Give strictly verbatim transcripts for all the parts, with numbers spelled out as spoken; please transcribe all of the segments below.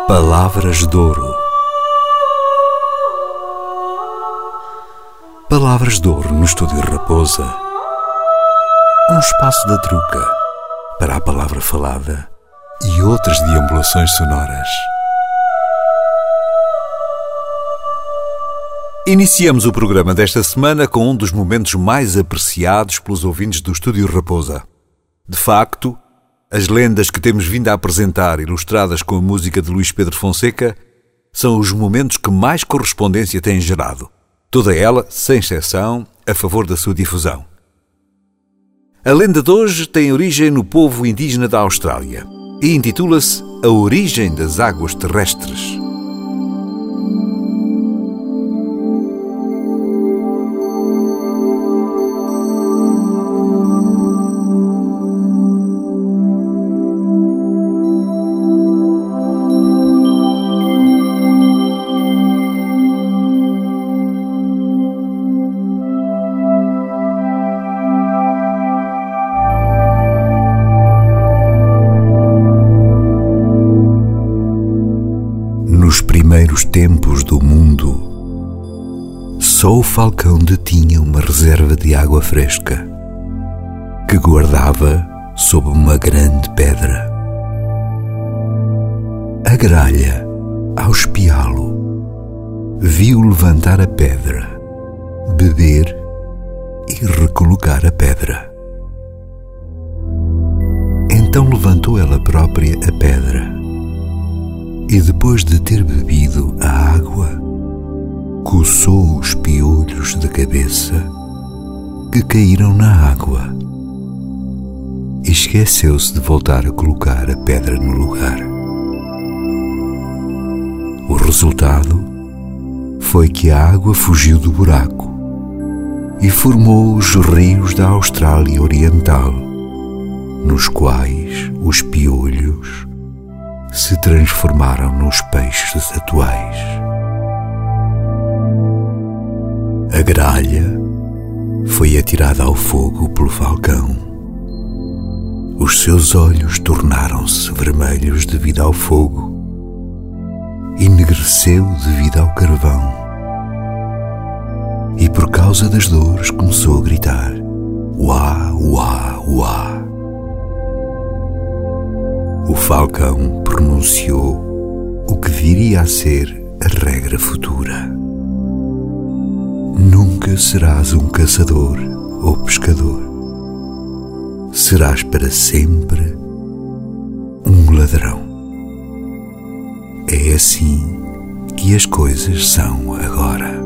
Palavras de Ouro. Palavras de Ouro no Estúdio Raposa. Um espaço da truca para a palavra falada e outras deambulações sonoras. Iniciamos o programa desta semana com um dos momentos mais apreciados pelos ouvintes do Estúdio Raposa. De facto, as lendas que temos vindo a apresentar, ilustradas com a música de Luís Pedro Fonseca, são os momentos que mais correspondência têm gerado. Toda ela, sem exceção, a favor da sua difusão. A lenda de hoje tem origem no povo indígena da Austrália e intitula-se A Origem das Águas Terrestres. Nos primeiros tempos do mundo, só o falcão detinha uma reserva de água fresca, que guardava sob uma grande pedra. A gralha, ao espiá-lo, viu levantar a pedra, beber e recolocar a pedra. Então levantou ela própria a pedra, e depois de ter bebido a água, coçou os piolhos da cabeça que caíram na água e esqueceu-se de voltar a colocar a pedra no lugar. O resultado foi que a água fugiu do buraco e formou os rios da Austrália Oriental, nos quais os piolhos se transformaram nos peixes atuais. A gralha foi atirada ao fogo pelo falcão. Os seus olhos tornaram-se vermelhos devido ao fogo, enegreceu devido ao carvão, e por causa das dores começou a gritar: uá, uá, uá. O falcão pronunciou o que viria a ser a regra futura: nunca serás um caçador ou pescador. Serás para sempre um ladrão. É assim que as coisas são agora.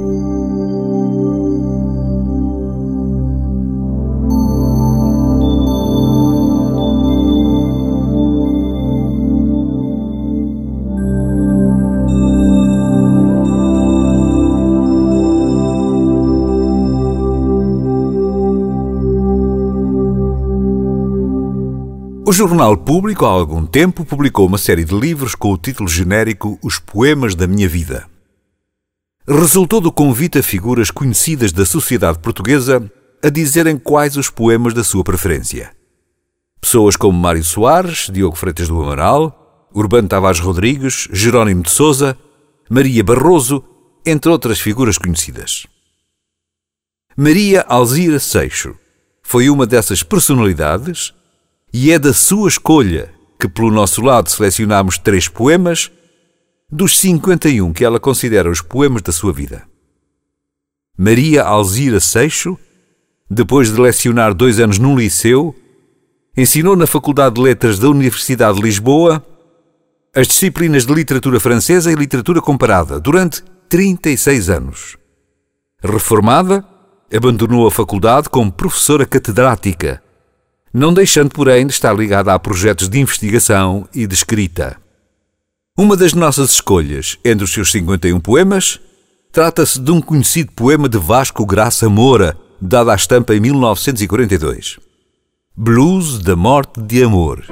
O Jornal Público, há algum tempo, publicou uma série de livros com o título genérico Os Poemas da Minha Vida. Resultou do convite a figuras conhecidas da sociedade portuguesa a dizerem quais os poemas da sua preferência. Pessoas como Mário Soares, Diogo Freitas do Amaral, Urbano Tavares Rodrigues, Jerónimo de Sousa, Maria Barroso, entre outras figuras conhecidas. Maria Alzira Seixo foi uma dessas personalidades, e é da sua escolha que, pelo nosso lado, selecionamos três poemas dos cinquenta e um que ela considera os poemas da sua vida. Maria Alzira Seixo, depois de lecionar dois anos num liceu, ensinou na Faculdade de Letras da Universidade de Lisboa as disciplinas de Literatura Francesa e Literatura Comparada durante trinta e seis anos. Reformada, abandonou a faculdade como professora catedrática, não deixando, porém, de estar ligada a projetos de investigação e de escrita. Uma das nossas escolhas, entre os seus cinquenta e um poemas, trata-se de um conhecido poema de Vasco Graça Moura, dado à estampa em mil novecentos e quarenta e dois. Blues da Morte de Amor.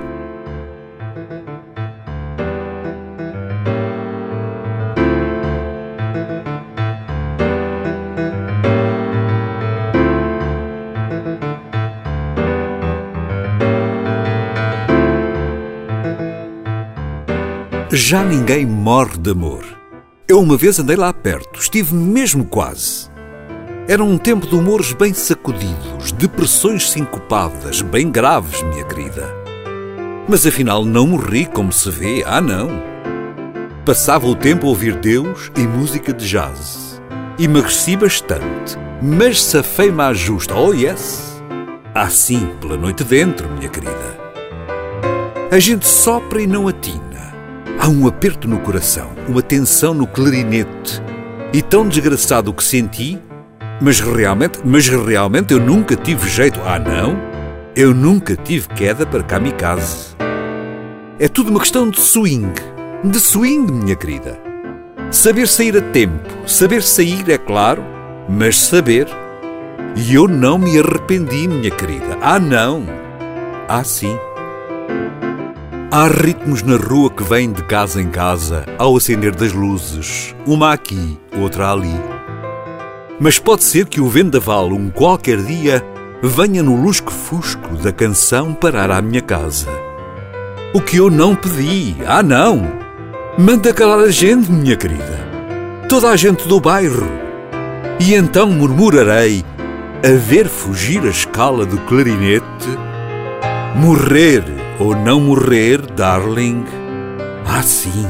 Já ninguém morre de amor. Eu uma vez andei lá perto, estive mesmo quase. Era um tempo de humores bem sacudidos, depressões sincopadas, bem graves, minha querida. Mas afinal não morri como se vê, ah não. Passava o tempo a ouvir Deus e música de jazz. Emagreci bastante, mas safei-me à justa, oh yes. Assim, pela noite dentro, minha querida. A gente sopra e não atina. Há um aperto no coração, uma tensão no clarinete. E tão desgraçado que senti, mas realmente, mas realmente eu nunca tive jeito. Ah não, eu nunca tive queda para kamikaze. É tudo uma questão de swing. De swing, minha querida. Saber sair a tempo. Saber sair, é claro, mas saber. E eu não me arrependi, minha querida. Ah não, ah sim. Há ritmos na rua que vêm de casa em casa ao acender das luzes, uma aqui, outra ali. Mas pode ser que o vendaval, um qualquer dia, venha no lusco-fusco da canção parar à minha casa. O que eu não pedi, ah não! Manda calar a gente, minha querida. Toda a gente do bairro. E então murmurarei, a ver fugir a escala do clarinete, morrer ou não morrer, darling, ah sim.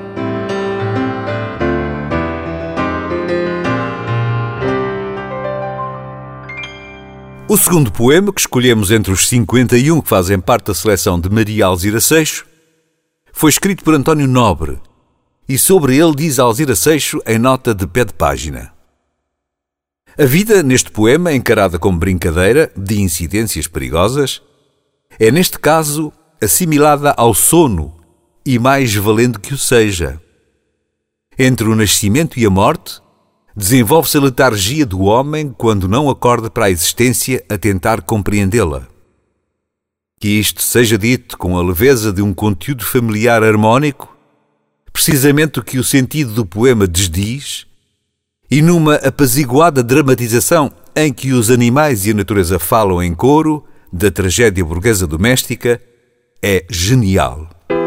O segundo poema que escolhemos entre os cinquenta e um que fazem parte da seleção de Maria Alzira Seixo foi escrito por António Nobre e sobre ele diz Alzira Seixo em nota de pé de página. A vida, neste poema, encarada como brincadeira de incidências perigosas, é neste caso assimilada ao sono e mais valendo que o seja. Entre o nascimento e a morte, desenvolve-se a letargia do homem quando não acorda para a existência a tentar compreendê-la. Que isto seja dito com a leveza de um conteúdo familiar harmónico, precisamente o que o sentido do poema desdiz, e numa apaziguada dramatização em que os animais e a natureza falam em coro da tragédia burguesa doméstica, é genial.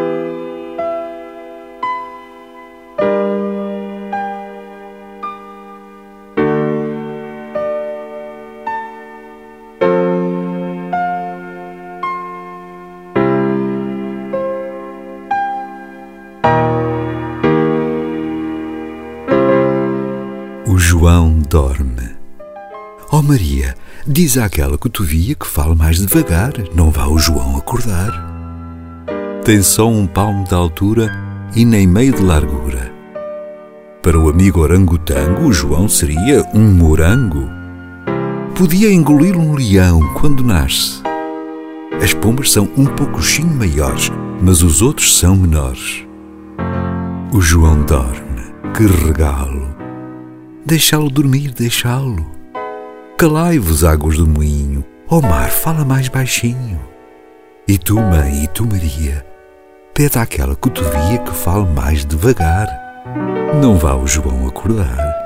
O João dorme. Ó Maria, diz àquela cotovia que fale mais devagar, não vá o João acordar. Tem só um palmo de altura e nem meio de largura. Para o amigo orangotango, o João seria um morango. Podia engolir um leão quando nasce. As pombas são um pouquinho maiores, mas os outros são menores. O João dorme, que regalo. Deixá-lo dormir, deixá-lo. Calai-vos, águas do moinho, ó mar, fala mais baixinho. E tu, mãe, e tu, Maria, pede àquela cotovia que fale mais devagar. Não vá o João acordar.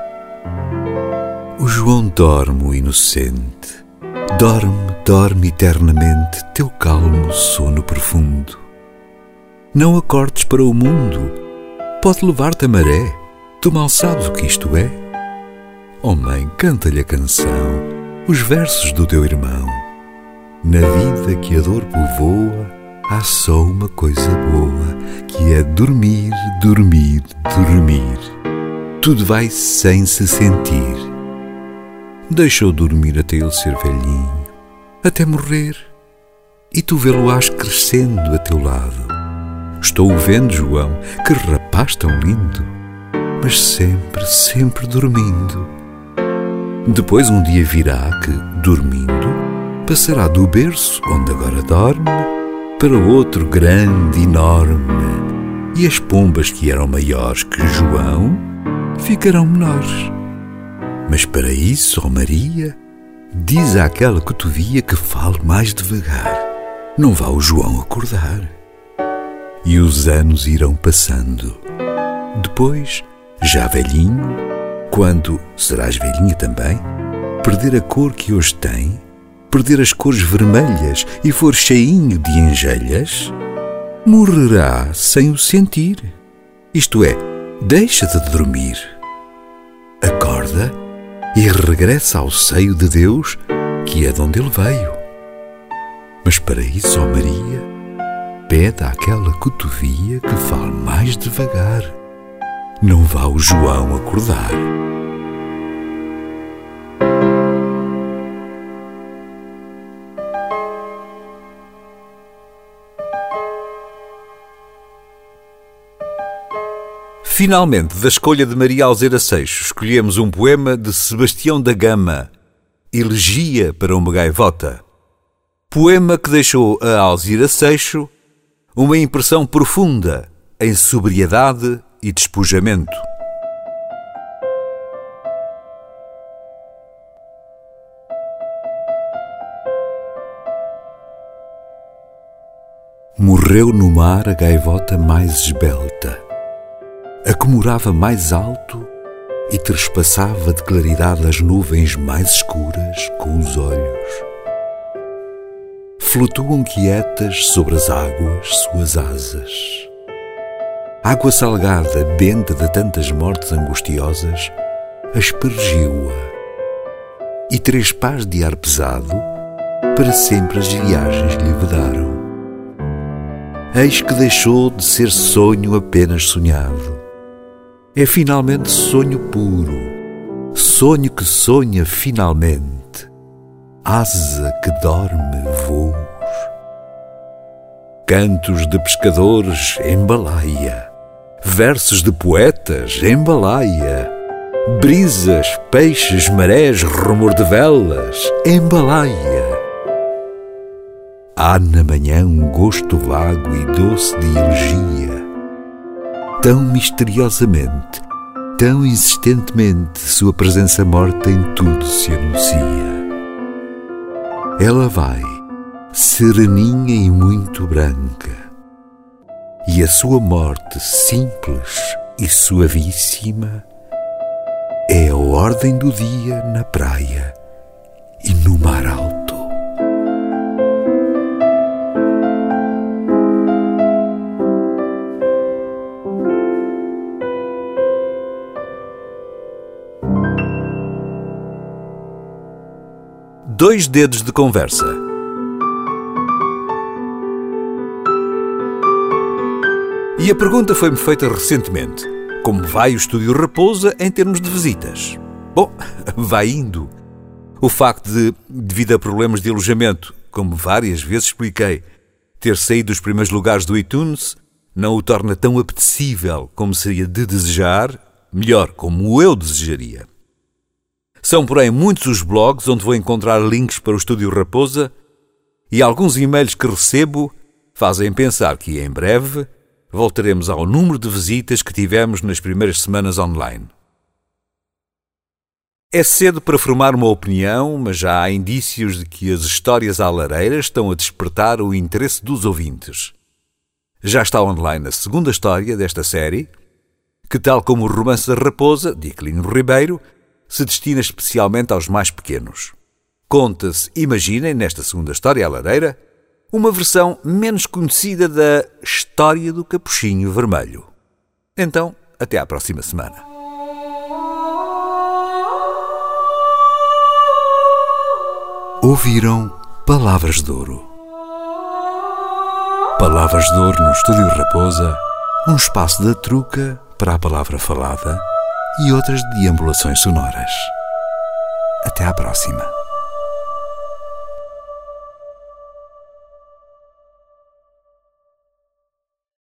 O João dorme, o inocente. Dorme, dorme eternamente, teu calmo sono profundo. Não acordes para o mundo, pode levar-te a maré. Tu mal sabes o que isto é. Oh mãe, canta-lhe a canção, os versos do teu irmão. Na vida que a dor povoa, há só uma coisa boa, que é dormir, dormir, dormir. Tudo vai sem se sentir. Deixa-o dormir até ele ser velhinho, até morrer, e tu vê-lo-ás crescendo a teu lado. Estou o vendo, João, que rapaz tão lindo, mas sempre, sempre dormindo. Depois um dia virá que, dormindo, passará do berço onde agora dorme para outro grande, enorme, e as pombas que eram maiores que João ficarão menores. Mas para isso, ó Maria, diz àquela cotovia que fale mais devagar, não vá o João acordar. E os anos irão passando. Depois, já velhinho, quando serás velhinha também, perder a cor que hoje tem, perder as cores vermelhas e for cheinho de engelhas, morrerá sem o sentir. Isto é, deixa-te de dormir, acorda e regressa ao seio de Deus, que é de onde ele veio. Mas para isso, ó Maria, pede àquela cotovia que fale mais devagar. Não vá o João acordar. Finalmente, da escolha de Maria Alzira Seixo, escolhemos um poema de Sebastião da Gama, Elegia para uma Gaivota. Poema que deixou a Alzira Seixo uma impressão profunda em sobriedade e despojamento. Morreu no mar a gaivota mais esbelta, a que morava mais alto e trespassava de claridade as nuvens mais escuras com os olhos. Flutuam quietas sobre as águas suas asas. Água salgada, benta de tantas mortes angustiosas, aspergiu-a, e três pás de ar pesado para sempre as viagens lhe vedaram. Eis que deixou de ser sonho apenas sonhado. É finalmente sonho puro, sonho que sonha finalmente, asa que dorme voos. Cantos de pescadores em balaia, versos de poetas em balaia, brisas, peixes, marés, rumor de velas em balaia. Há na manhã um gosto vago e doce de elegia. Tão misteriosamente, tão insistentemente, sua presença morta em tudo se anuncia. Ela vai, sereninha e muito branca, e a sua morte simples e suavíssima é a ordem do dia na praia e no mar alto. Dois dedos de conversa. E a pergunta foi-me feita recentemente. Como vai o Estúdio Raposa em termos de visitas? Bom, vai indo. O facto de, devido a problemas de alojamento, como várias vezes expliquei, ter saído dos primeiros lugares do iTunes, não o torna tão apetecível como seria de desejar, melhor, como eu desejaria. São, porém, muitos os blogs onde vou encontrar links para o Estúdio Raposa e alguns e-mails que recebo fazem pensar que, em breve, voltaremos ao número de visitas que tivemos nas primeiras semanas online. É cedo para formar uma opinião, mas já há indícios de que as histórias à lareira estão a despertar o interesse dos ouvintes. Já está online a segunda história desta série, que, tal como o Romance da Raposa, de Aquilino Ribeiro, se destina especialmente aos mais pequenos. Conta-se, imaginem, nesta segunda história à lareira, uma versão menos conhecida da História do Capuchinho Vermelho. Então, até à próxima semana. Ouviram Palavras de Ouro. Palavras de Ouro no Estúdio Raposa, um espaço da truca para a palavra falada e outras deambulações sonoras. Até à próxima.